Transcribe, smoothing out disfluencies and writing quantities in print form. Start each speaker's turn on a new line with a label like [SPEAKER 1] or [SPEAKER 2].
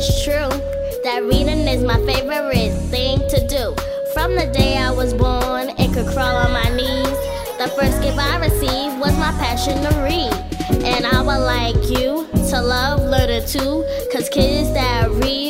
[SPEAKER 1] it's true that reading is my favorite thing to do. From the day I was born, it could crawl on my knees. The first gift I received was my passion to read. And I would like you to love literature, 'cause kids that read